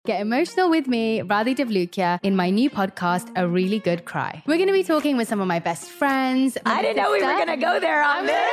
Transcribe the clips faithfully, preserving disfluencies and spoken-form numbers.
Get emotional with me, Radhi Devlukia, in my new podcast, A Really Good Cry. We're going to be talking with some of my best friends. I didn't know we were going to go there on this.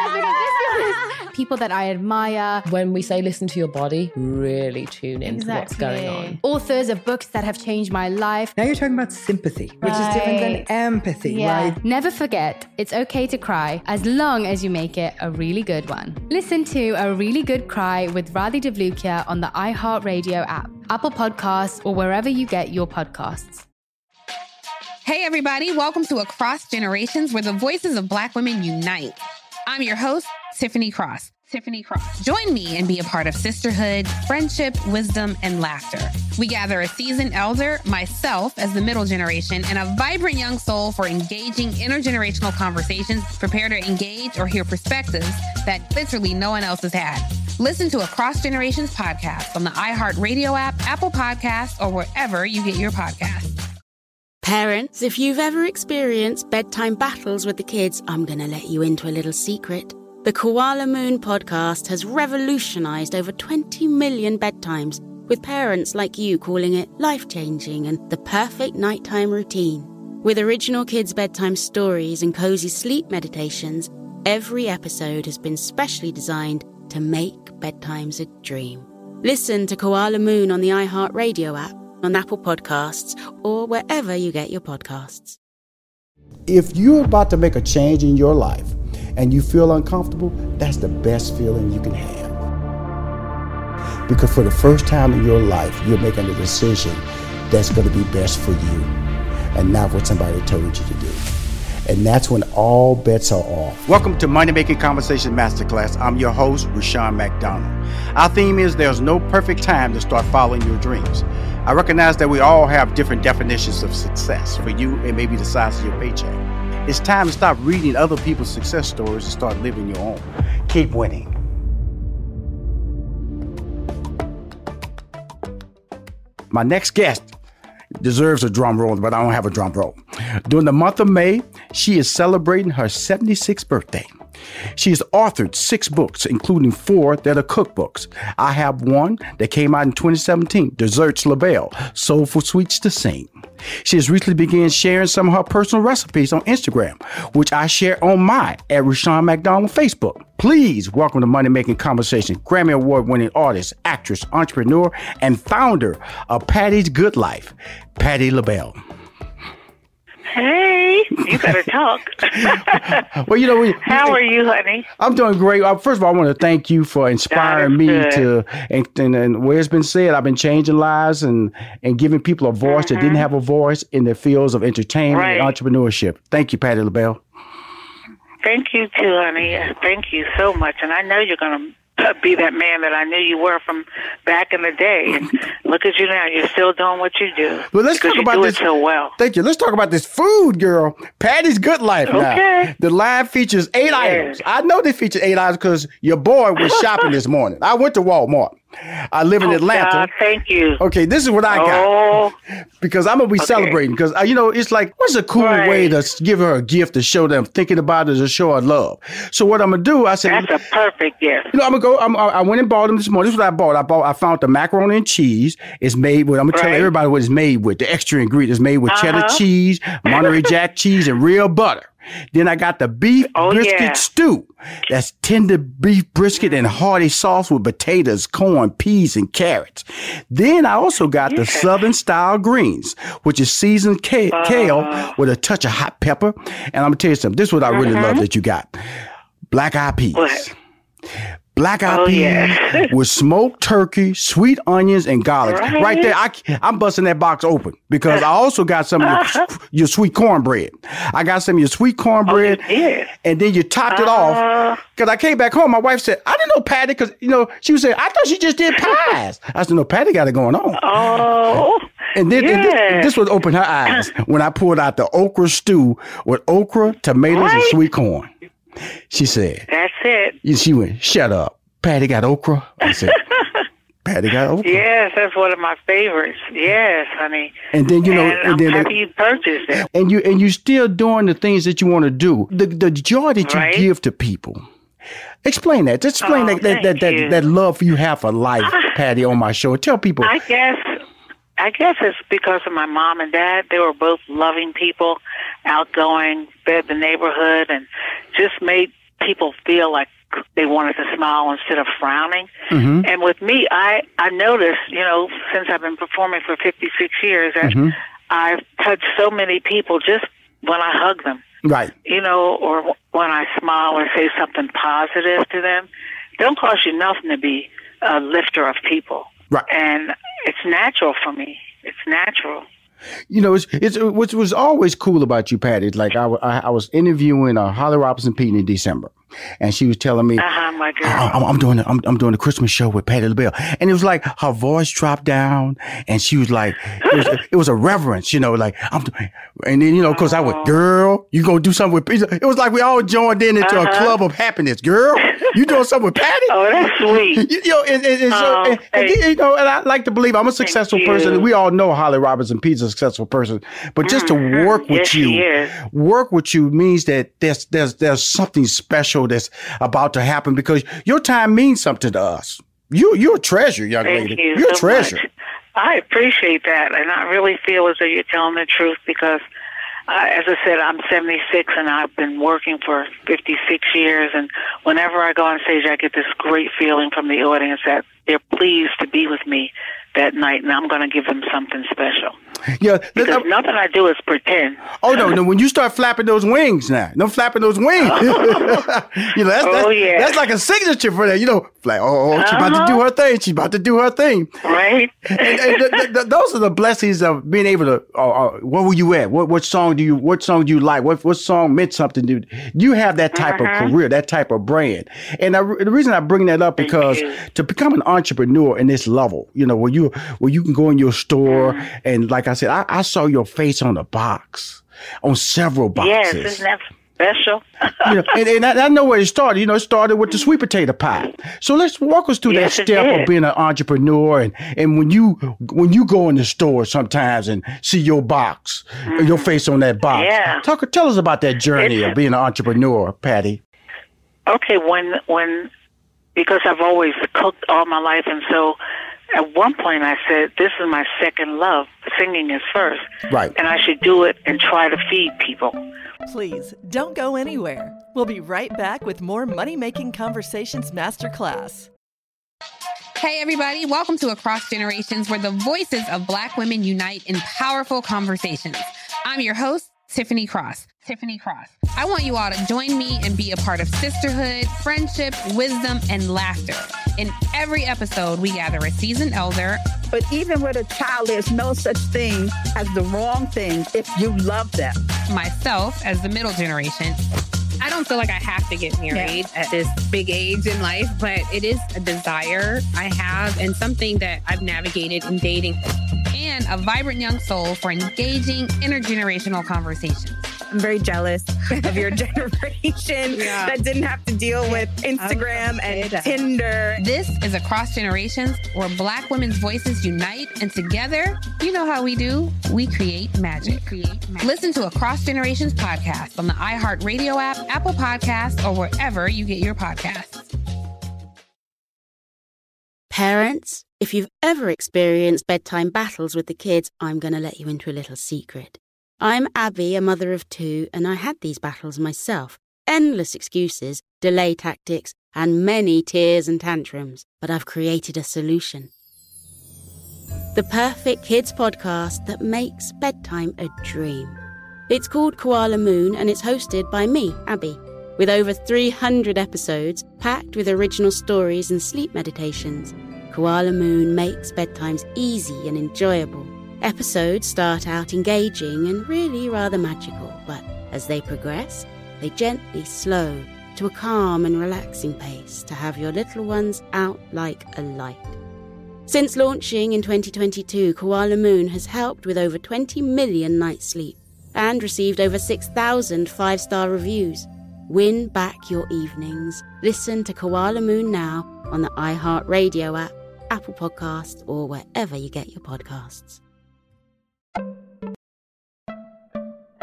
People that I admire. When we say listen to your body, really tune into Exactly. what's going on. Authors of books that have changed my life. Now you're talking about sympathy, which Right. is different than empathy, Yeah. right? Never forget, it's okay to cry as long as you make it a really good one. Listen to A Really Good Cry with Radhi Devlukia on the iHeartRadio app, Apple Podcasts, or wherever you get your podcasts. Hey, everybody. Welcome to Across Generations, where the voices of Black women unite. I'm your host, Tiffany Cross. Tiffany Cross. Join me and be a part of sisterhood, friendship, wisdom, and laughter. We gather a seasoned elder, myself as the middle generation, and a vibrant young soul for engaging intergenerational conversations. Prepare to engage or hear perspectives that literally no one else has had. Listen to Across Generations podcast on the iHeartRadio app, Apple Podcasts, or wherever you get your podcasts. Parents, if you've ever experienced bedtime battles with the kids, I'm going to let you into a little secret. The Koala Moon podcast has revolutionized over twenty million bedtimes, with parents like you calling it life-changing and the perfect nighttime routine. With original kids' bedtime stories and cozy sleep meditations, every episode has been specially designed to make bedtimes a dream. Listen to Koala Moon on the iHeartRadio app, on Apple Podcasts, or wherever you get your podcasts. If you're about to make a change in your life and you feel uncomfortable, that's the best feeling you can have. Because for the first time in your life, you're making a decision that's going to be best for you and not what somebody told you to do. And that's when all bets are off. Welcome to Money Making Conversation Masterclass. I'm your host, Rushion McDonald. Our theme is there's no perfect time to start following your dreams. I recognize that we all have different definitions of success. For you, it may be the size of your paycheck. It's time to stop reading other people's success stories and start living your own. Keep winning. My next guest deserves a drum roll, but I don't have a drum roll. During the month of May, she is celebrating her seventy-sixth birthday. She has authored six books, including four that are cookbooks. I have one that came out in twenty seventeen, Desserts LaBelle, Soulful Sweets to Sing. She has recently begun sharing some of her personal recipes on Instagram, which I share on my at Rushion McDonald Facebook. Please welcome to Money Making Conversation, Grammy Award-winning artist, actress, entrepreneur, and founder of Patty's Good Life, Patti LaBelle. Hey, you better talk. Well, you know, we, how are you, honey? I'm doing great. Uh, first of all, I want to thank you for inspiring me good. to, and, and, and where it's been said, I've been changing lives and, and giving people a voice mm-hmm. that didn't have a voice in the fields of entertainment right. and entrepreneurship. Thank you, Patti LaBelle. Thank you, too, honey. Thank you so much. And I know you're going to be that man that I knew you were from back in the day. And look at you now. You're still doing what you do. Well, let's talk you about do this. It so well. Thank you. Let's talk about this food, girl. Patty's Good Life now. Okay. The line features eight yes. items. I know they feature eight items because your boy was shopping this morning. I went to Walmart. I live in oh, Atlanta. God, thank you. Okay, this is what I got. Oh. Because I'm going to be okay. celebrating. Because, uh, you know, it's like, what's a cool right. way to give her a gift to show them thinking about it, to show her love? So what I'm going to do, I said. That's a perfect gift. You know, I'm going to go, I'm, I went and bought them this morning. This is what I bought. I bought, I found the macaroni and cheese. It's made with, I'm going to tell right. everybody what it's made with. The extra ingredients made with uh-huh. cheddar cheese, Monterey Jack cheese, and real butter. Then I got the beef oh, brisket yeah. stew. That's tender beef brisket and hearty sauce with potatoes, corn, peas, and carrots. Then I also got yeah. the Southern style greens, which is seasoned ca- uh, kale with a touch of hot pepper. And I'm going to tell you something. This is what I really uh-huh. love that you got. Black eyed peas. What? Black eyed oh, peas yeah. with smoked turkey, sweet onions, and garlic. Right, right there, I, I'm busting that box open because I also got some of your, your sweet cornbread. I got some of your sweet cornbread, oh, you and then you topped uh, it off. Because I came back home, my wife said, I didn't know Patty, because, you know, she was saying, I thought she just did pies. I said, no, Patty got it going on. Oh, And then yeah. and this, this would open her eyes when I pulled out the okra stew with okra, tomatoes, right. and sweet corn. She said, that's it. She went, shut up. Patty got okra. I said, Patty got okra. Yes, that's one of my favorites. Yes, honey. And then, you know, and, and I'm then happy you purchased it. And you and you still doing the things that you want to do. The the joy that you right. give to people. Explain that. Just explain oh, that that that, that that love you have for life, Patty, on my show. Tell people. I guess I guess it's because of my mom and dad. They were both loving people, outgoing, fed the neighborhood, and just made people feel like they wanted to smile instead of frowning. Mm-hmm. And with me, I, I noticed, you know, since I've been performing for fifty-six years, that Mm-hmm. I've touched so many people just when I hug them. Right. You know, or when I smile or say something positive to them. It don't cost you nothing to be a lifter of people. Right. And it's natural for me. It's natural. You know, it's, it's what was always cool about you, Patty. Is like I, I, I was interviewing uh, Holly Robinson Peete in December, and she was telling me, uh-huh, my girl. I'm, I'm doing, I'm, I'm doing a Christmas show with Patti LaBelle, and it was like her voice dropped down, and she was like, it was, it was a reverence, you know, like I'm, and then you know, because I went, girl, you gonna do something with Pete? It was like we all joined in into uh-huh. a club of happiness, girl. You doing something with Patty? Oh, that's sweet. You, you know, and, and, and so, Oh, and, and, hey. you know, and I like to believe I'm a successful you. person. We all know Holly Robinson Pete's a successful person, but just Mhm. to work with Yes, she you, is. work with you means that there's there's there's something special that's about to happen because your time means something to us. You you're a treasure, young Thank lady. you You're a so treasure. much. I appreciate that, and I really feel as though you're telling the truth because, uh, as I said, I'm seventy-six, and I've been working for fifty-six years, and whenever I go on stage, I get this great feeling from the audience that they're pleased to be with me that night, and I'm going to give them something special. Yeah. Because nothing I do is pretend. Oh no, no! When you start flapping those wings now, no flapping those wings. you know, that's, that's, Oh, yeah. that's like a signature for that. You know, like oh, oh she's about to do her thing. She's about to do her thing. Right? and, and th- th- th- those are the blessings of being able to. Uh, uh, where were you at? What what song do you? What song do you like? What what song meant something to you? You have that type Uh-huh. of career, that type of brand. And I, the reason I bring that up Thank because you. to become an entrepreneur in this level, you know, where you where you can go in your store Uh-huh. and like I said, I, I saw your face on the box, on several boxes. Yes, isn't that special? You know, and, and I, I know where it started. You know, it started with the sweet potato pie. So let's walk us through Yes, that it step did. of being an entrepreneur, and, and when you when you go in the store sometimes and see your box, your face on that box. Yeah. Talk, tell us about that journey It's- of being an entrepreneur, Patty. Okay, when when because I've always cooked all my life, and so at one point I said, "This is my second love. Singing is first, Right. and I should do it and try to feed people." Please don't go anywhere. We'll be right back with more Money Making Conversations Masterclass. Hey, everybody. Welcome to Across Generations, where the voices of Black women unite in powerful conversations. I'm your host, Tiffany Cross. Tiffany Cross. I want you all to join me and be a part of sisterhood, friendship, wisdom, and laughter. In every episode, we gather a seasoned elder. But even with a child, there's no such thing as the wrong thing if you love them. Myself as the middle generation. I don't feel like I have to get married Yeah. at this big age in life, but it is a desire I have and something that I've navigated in dating. And a vibrant young soul for engaging intergenerational conversations. I'm very jealous of your generation Yeah. that didn't have to deal with Instagram and Tinder. This is Across Generations, where Black women's voices unite, and together, you know how we do, we create magic. We create magic. Listen to Across Generations podcast on the iHeartRadio app, Apple Podcasts, or wherever you get your podcasts. Parents, if you've ever experienced bedtime battles with the kids, I'm going to let you into a little secret. I'm Abby, a mother of two, and I had these battles myself. Endless excuses, delay tactics, and many tears and tantrums. But I've created a solution. The perfect kids podcast that makes bedtime a dream. It's called Koala Moon, and it's hosted by me, Abby. With over three hundred episodes, packed with original stories and sleep meditations, Koala Moon makes bedtimes easy and enjoyable. Episodes start out engaging and really rather magical, but as they progress, they gently slow to a calm and relaxing pace to have your little ones out like a light. Since launching in twenty twenty-two, Koala Moon has helped with over twenty million nights sleep and received over six thousand five-star reviews. Win back your evenings. Listen to Koala Moon now on the iHeartRadio app, Apple Podcasts, or wherever you get your podcasts.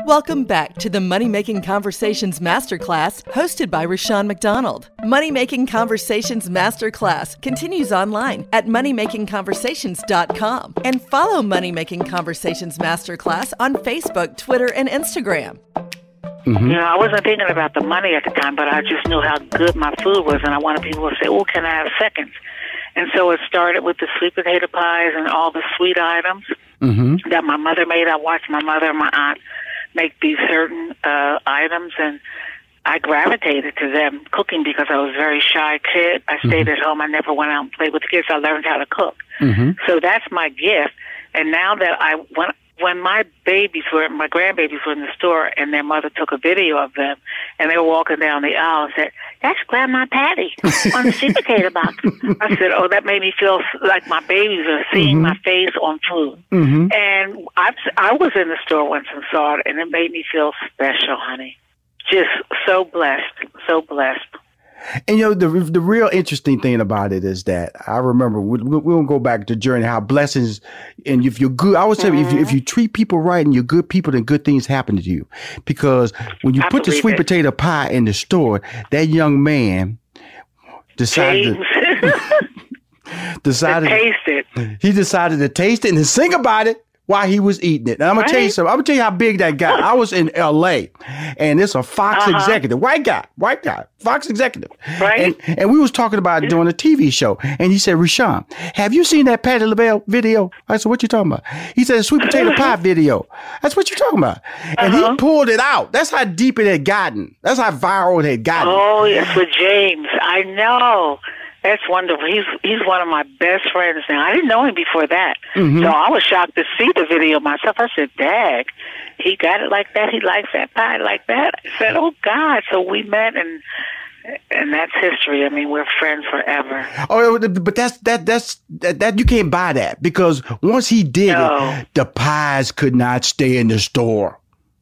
Welcome back to the Money Making Conversations Masterclass, hosted by Rushion McDonald. Money Making Conversations Masterclass continues online at money making conversations dot com and follow Money Making Conversations Masterclass on Facebook, Twitter, and Instagram. Mm-hmm. You know, I wasn't thinking about the money at the time, but I just knew how good my food was, and I wanted people to say, "Oh, can I have seconds?" And so it started with the sweet potato pies and all the sweet items mm-hmm. that my mother made. I watched my mother and my aunt make these certain uh, items, and I gravitated to them cooking because I was a very shy kid. I stayed mm-hmm. at home. I never went out and played with the kids. I learned how to cook. Mm-hmm. So that's my gift. And now that I, when, when my babies were, my grandbabies were in the store and their mother took a video of them and they were walking down the aisle and said, "That's Grandma Patty on the sweet potato box." I said, "Oh, that made me feel like my babies are seeing mm-hmm. my face on food." Mm-hmm. And I, I was in the store once and saw it, and it made me feel special, honey. Just so blessed, so blessed. And, you know, the the real interesting thing about it is that I remember, we, we won't go back to journey, how blessings, and if you're good, I always say, mm-hmm. if, you, if you treat people right and you're good people, then good things happen to you. Because when you I put the sweet it. potato pie in the store, that young man decided to, decided to taste it. He decided to taste it and to sing about it while he was eating it. And I'm going right? to tell you something. I'm going to tell you how big that guy. I was in L A and it's a Fox uh-huh. executive, white guy, white guy, Fox executive. Right. And, and we was talking about it doing a T V show. And he said, "Rushion, have you seen that Patti LaBelle video?" I said, "What you talking about?" He said, "A sweet potato pie video." That's what you talking about. And uh-huh. he pulled it out. That's how deep it had gotten. That's how viral it had gotten. Oh, yes, with James. I know. That's wonderful. He's he's one of my best friends now. I didn't know him before that. Mm-hmm. So I was shocked to see the video myself. I said, "Dag, he got it like that. He likes that pie like that." I said, "Oh, God." So we met, and and that's history. I mean, we're friends forever. Oh, but that's that that's that, that you can't buy that, because once he did no. it, the pies could not stay in the store.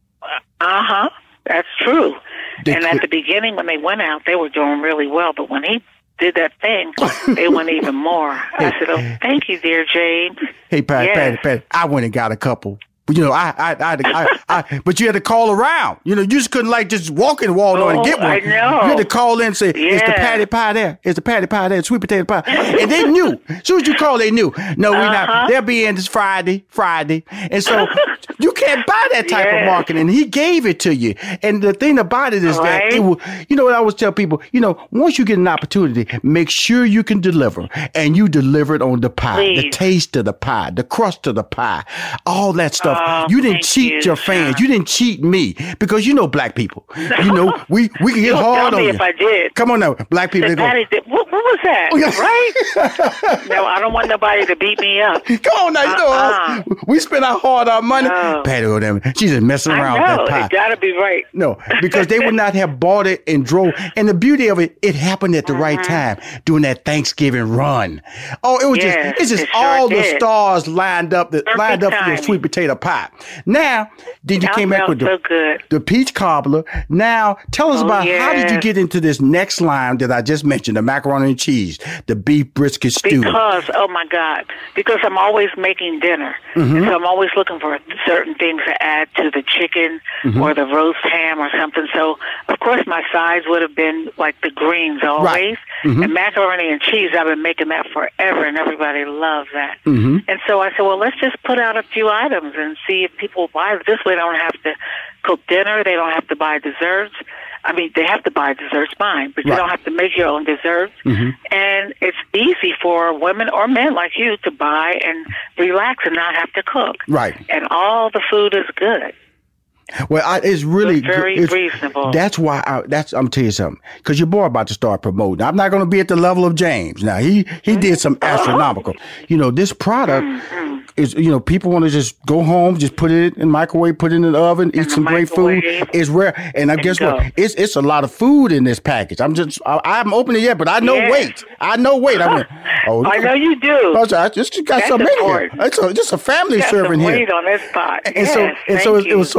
Uh-huh. That's true. They and could. At the beginning, when they went out, they were doing really well. But when he did that thing, they went even more. Hey, I said, "Oh, thank you, dear James." Hey, Pat, yes. Pat, Pat, I went and got a couple. But, you know, I, I, I, I, I, but you had to call around. You know, you just couldn't like just walk in Walmart oh, and get one. I know. You had to call in and say, yeah. "Is the patty pie there? Is the patty pie there? Sweet potato pie?" And they knew. As soon as you called, they knew. No, we're uh-huh. not. They'll be in this Friday, Friday. And so you can't buy that type yes. of marketing. He gave it to you. And the thing about it is right. that, it will, you know what I always tell people, you know, once you get an opportunity, make sure you can deliver. And you delivered on the pie, Please. the taste of the pie, the crust of the pie, all that stuff. Oh, you didn't cheat you, your fans. You didn't cheat me, because you know black people. You know, we, we can get hard tell on me you. If I did. Come on now, black people. They go, did, what, what was that? Oh, yeah. Right? No, I don't want nobody to beat me up. Come on now, you uh-uh. know, we spend our hard our money. No. Patty go down. She's just messing around I know, with that pie. It gotta be right. No, because they would not have bought it and drove. And the beauty of it, it happened at the mm-hmm. right time during that Thanksgiving run. Oh, it was yes, just, it's just it all sure the did. stars lined up, that lined up for your sweet potato pie. Now, then you that came back with the, so the peach cobbler. Now, tell us oh, about yes. how did you get into this next line that I just mentioned, the macaroni and cheese, the beef brisket stew? Because, oh my God, because I'm always making dinner. Mm-hmm. And so I'm always looking for certain things to add to the chicken mm-hmm. or the roast ham or something. So, of course, my sides would have been like the greens always. Right. Mm-hmm. And macaroni and cheese, I've been making that forever, and everybody loves that. Mm-hmm. And so I said, well, let's just put out a few items and see if people buy it. This way they don't have to cook dinner. They don't have to buy desserts. I mean, they have to buy desserts, fine, but right. you don't have to make your own desserts. Mm-hmm. And it's easy for women or men like you to buy and relax and not have to cook. Right. And all the food is good. Well, I, it's really it's very it's, reasonable. That's why I, that's I'm tell you something, because your boy about to start promoting. I'm not going to be at the level of James. Now he he did some astronomical. You know, this product mm-hmm. is, you know, people want to just go home, just put it in the microwave, put it in the oven, in eat some great food. It's rare, and I guess go. what? It's it's a lot of food in this package. I'm just I, I haven't opened it yet, but I know yeah. weight. I know weight. I mean, oh, I know you do. I just got that's some important. in here. It's a, just a family got serving some here. weight on this pot. And yes, so and so it, it was so funny.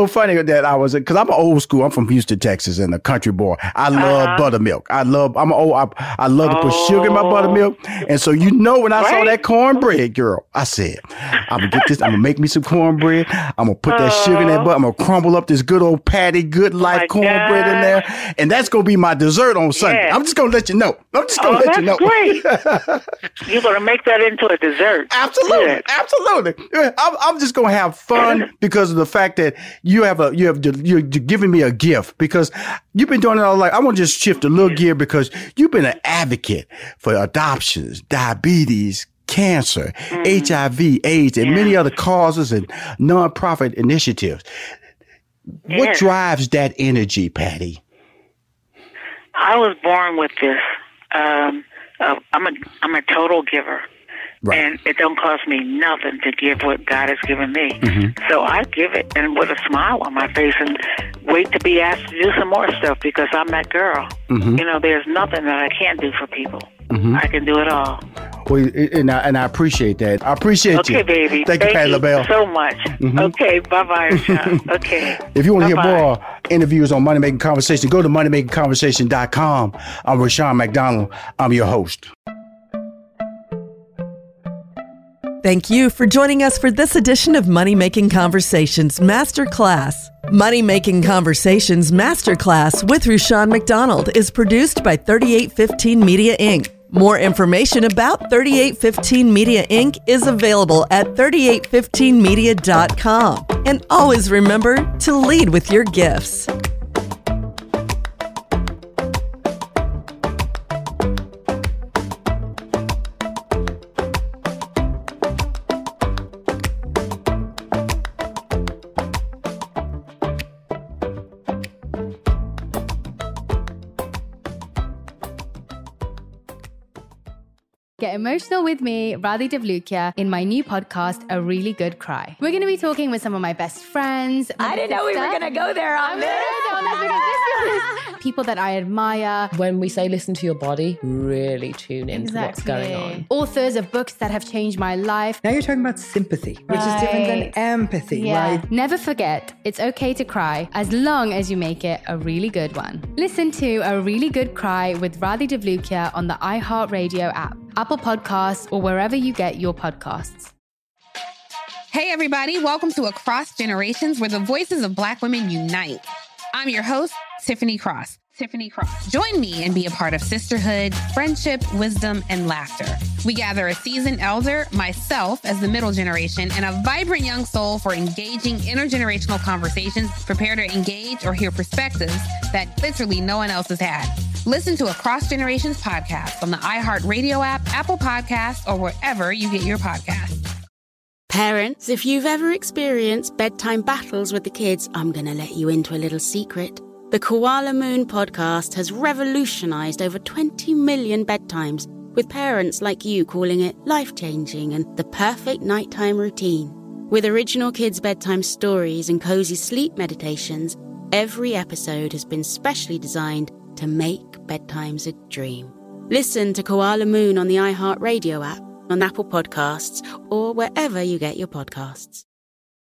that I was, because I'm an old school. I'm from Houston, Texas, and a country boy. I love Uh-huh. buttermilk. I love. I'm an old. I, I love to put sugar in my Oh. buttermilk. And so you know, when I saw Right? that cornbread, girl, I said, I'm gonna get this. I'm gonna make me some cornbread. I'm gonna put that sugar in that butter. I'm gonna crumble up this good old Patty Good Life my cornbread in there, and that's gonna be my dessert on Sunday. Yeah. I'm just gonna let you know. I'm just gonna Oh, let you know. that's great. You're going to make that into a dessert. Absolutely, Good. absolutely. I'm, I'm just gonna have fun because of the fact that you have a you have you're, you're giving me a gift, because you've been doing it all. Like, I want to just shift a little gear, because you've been an advocate for adoptions, diabetes, cancer, Mm-hmm. H I V, AIDS, and many other causes and nonprofit initiatives. What Yes. drives that energy, Patty? I was born with this. Um, uh, I'm a I'm a total giver. Right. And it don't cost me nothing to give what God has given me. Mm-hmm. So I give it, and with a smile on my face, and wait to be asked to do some more stuff, because I'm that girl. Mm-hmm. You know, there's nothing that I can't do for people. Mm-hmm. I can do it all. Well, and I, and I appreciate that. I appreciate Okay, you. baby. Thank, you, Patty LaBelle. so much. Mhm. Okay, bye-bye, Rashawn. Okay. If you want to hear Bye-bye. more interviews on Money Making Conversation, go to money making conversation dot com. I'm Rashawn McDonald. I'm your host. Thank you for joining us for this edition of Money Making Conversations Masterclass. Money Making Conversations Masterclass with Rushion McDonald is produced by thirty-eight fifteen Media Incorporated. More information about thirty-eight fifteen Media Incorporated is available at thirty-eight fifteen media dot com. And always remember to lead with your gifts. Get emotional with me, Radhi Devlukia, in my new podcast, A Really Good Cry. We're going to be talking with some of my best friends. I didn't know we were going to go there on this. People that I admire. When we say listen to your body, really tune into Exactly. what's going on. Authors of books that have changed my life. Now you're talking about sympathy, which is different than Right. empathy, Yeah. right? Never forget, it's okay to cry as long as you make it a really good one. Listen to A Really Good Cry with Radhi Devlukia on the iHeartRadio app, Apple Podcasts, or wherever you get your podcasts. Hey, everybody. Welcome to Across Generations, where the voices of Black women unite. I'm your host, Tiffany Cross. Tiffany Cross. Join me and be a part of sisterhood, friendship, wisdom, and laughter. We gather a seasoned elder, myself as the middle generation, and a vibrant young soul for engaging intergenerational conversations. Prepare to engage or hear perspectives that literally no one else has had. Listen to Across Generations podcast on the iHeartRadio app, Apple Podcasts, or wherever you get your podcasts. Parents, if you've ever experienced bedtime battles with the kids, I'm going to let you into a little secret. The Koala Moon podcast has revolutionized over twenty million bedtimes, with parents like you calling it life-changing and the perfect nighttime routine. With original kids' bedtime stories and cozy sleep meditations, every episode has been specially designed to make bedtimes a dream. Listen to Koala Moon on the iHeartRadio app, on Apple Podcasts, or wherever you get your podcasts.